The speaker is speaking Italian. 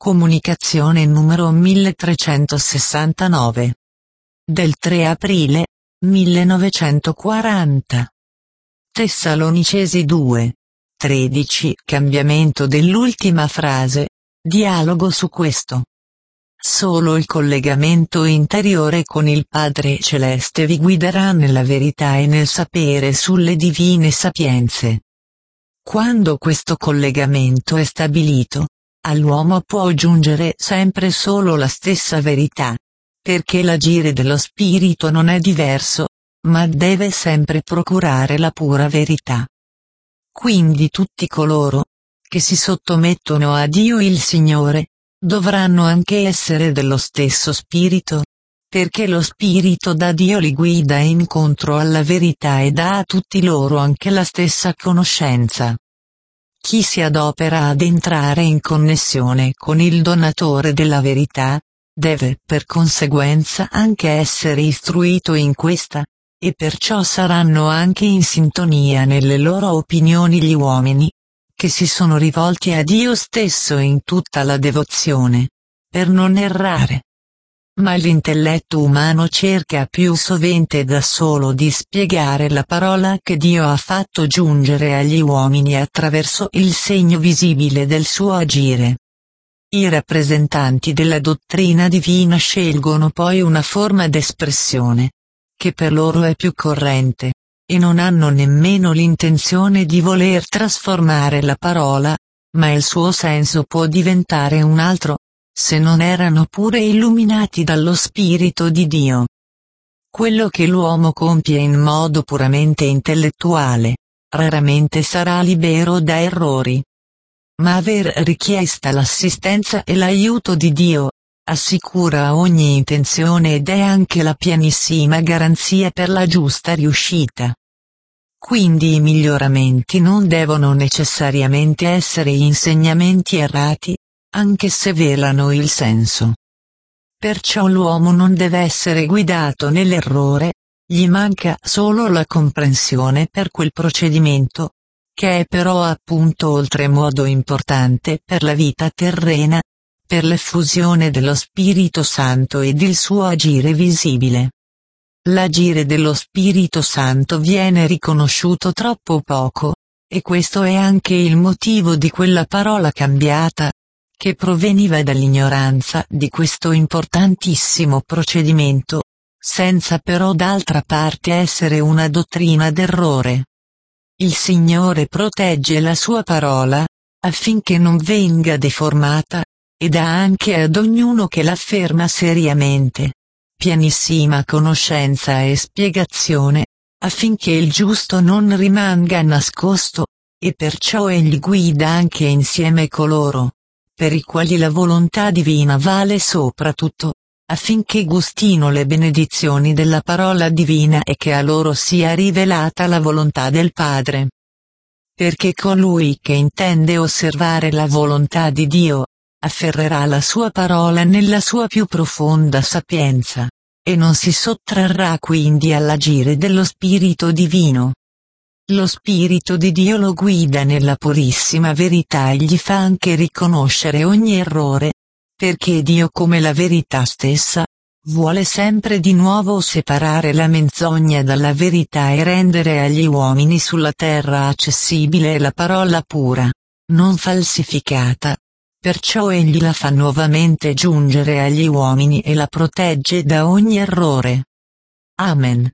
Comunicazione numero 1369. Del 3 aprile 1940. Tessalonicesi 2. 13. Cambiamento dell'ultima frase. Dialogo su questo. Solo il collegamento interiore con il Padre Celeste vi guiderà nella verità e nel sapere sulle divine sapienze. Quando questo collegamento è stabilito, all'uomo può giungere sempre solo la stessa verità, perché l'agire dello spirito non è diverso, ma deve sempre procurare la pura verità. Quindi tutti coloro che si sottomettono a Dio il Signore dovranno anche essere dello stesso spirito, perché lo spirito da Dio li guida incontro alla verità e dà a tutti loro anche la stessa conoscenza. Chi si adopera ad entrare in connessione con il donatore della verità, deve per conseguenza anche essere istruito in questa, e perciò saranno anche in sintonia nelle loro opinioni gli uomini, che si sono rivolti a Dio stesso in tutta la devozione, per non errare. Ma l'intelletto umano cerca più sovente da solo di spiegare la parola che Dio ha fatto giungere agli uomini attraverso il segno visibile del suo agire. I rappresentanti della dottrina divina scelgono poi una forma d'espressione, che per loro è più corrente, e non hanno nemmeno l'intenzione di voler trasformare la parola, ma il suo senso può diventare un altro, se non erano pure illuminati dallo Spirito di Dio. Quello che l'uomo compie in modo puramente intellettuale, raramente sarà libero da errori. Ma aver richiesta l'assistenza e l'aiuto di Dio, assicura ogni intenzione ed è anche la pienissima garanzia per la giusta riuscita. Quindi i miglioramenti non devono necessariamente essere insegnamenti errati, anche se velano il senso. Perciò l'uomo non deve essere guidato nell'errore, gli manca solo la comprensione per quel procedimento, che è però appunto oltremodo importante per la vita terrena, per l'effusione dello Spirito Santo ed il suo agire visibile. L'agire dello Spirito Santo viene riconosciuto troppo poco, e questo è anche il motivo di quella parola cambiata, che proveniva dall'ignoranza di questo importantissimo procedimento, senza però d'altra parte essere una dottrina d'errore. Il Signore protegge la sua parola, affinché non venga deformata, e dà anche ad ognuno che l'afferma seriamente pienissima conoscenza e spiegazione, affinché il giusto non rimanga nascosto, e perciò egli guida anche insieme coloro per i quali la volontà divina vale sopra tutto, affinché gustino le benedizioni della parola divina e che a loro sia rivelata la volontà del Padre. Perché colui che intende osservare la volontà di Dio, afferrerà la sua parola nella sua più profonda sapienza, e non si sottrarrà quindi all'agire dello Spirito Divino. Lo Spirito di Dio lo guida nella purissima verità e gli fa anche riconoscere ogni errore, perché Dio come la verità stessa, vuole sempre di nuovo separare la menzogna dalla verità e rendere agli uomini sulla terra accessibile la parola pura, non falsificata. Perciò egli la fa nuovamente giungere agli uomini e la protegge da ogni errore. Amen.